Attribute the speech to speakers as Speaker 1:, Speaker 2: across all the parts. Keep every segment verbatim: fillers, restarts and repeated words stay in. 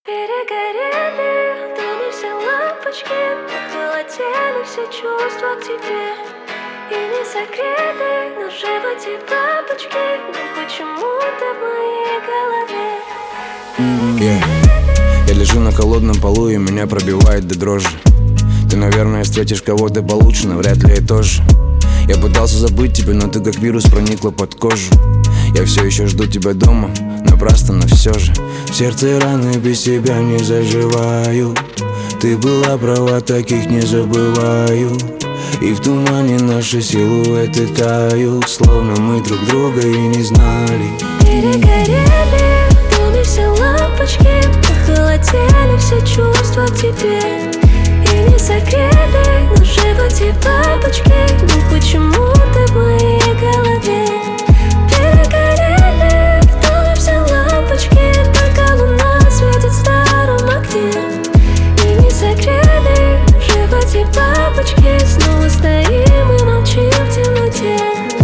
Speaker 1: Перегорели в доме все лампочки, похолодели все чувства к тебе. И не согреты на животе бабочки, но почему-то в моей голове.
Speaker 2: yeah. Я лежу на холодном полу и меня пробивает до дрожи. Ты, наверное, встретишь кого-то получше, но вряд ли я тоже. Я пытался забыть тебя, но ты как вирус проникла под кожу. Я все еще жду тебя дома, напрасно, но все же в сердце раны без тебя не заживаю. Ты была права, таких не забываю. И в тумане наши силуэты тают, словно мы друг друга и не знали.
Speaker 1: Перегорели в доме все лампочки, похолодели все чувства к тебе. И не согреты на животе бабочки, но почему-то в моей голове. Перегорели в доме все лампочки, пока луна светит в старом окне. И не согреты в животе бабочки, снова стоим и молчим в темноте.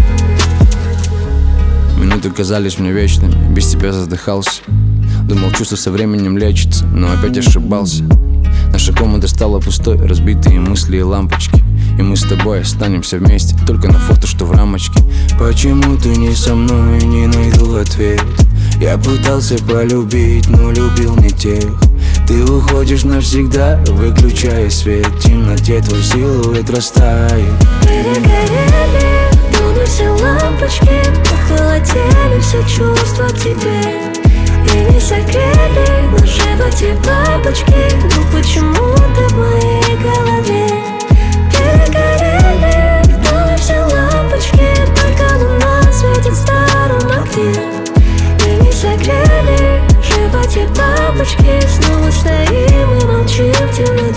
Speaker 2: Минуты казались мне вечными, без тебя задыхался. Думал, чувство со временем лечится, но опять ошибался. Наша комната стала пустой, разбитые мысли и лампочки. И мы с тобой останемся вместе, только на фото, что в рамочке. Почему ты не со мной, не найду ответ? Я пытался полюбить, но любил не тех. Ты уходишь навсегда, выключая свет. В темноте твой силуэт растает.
Speaker 1: Перегорели в доме все лампочки, похолодели все чувства к тебе. И не согреты на животе бабочки, но почему-то в моей голове. Перегорели в доме все лампочки, пока луна светит в старом окне. И не согрели в животе бабочки, снова стоим и молчим в темноте.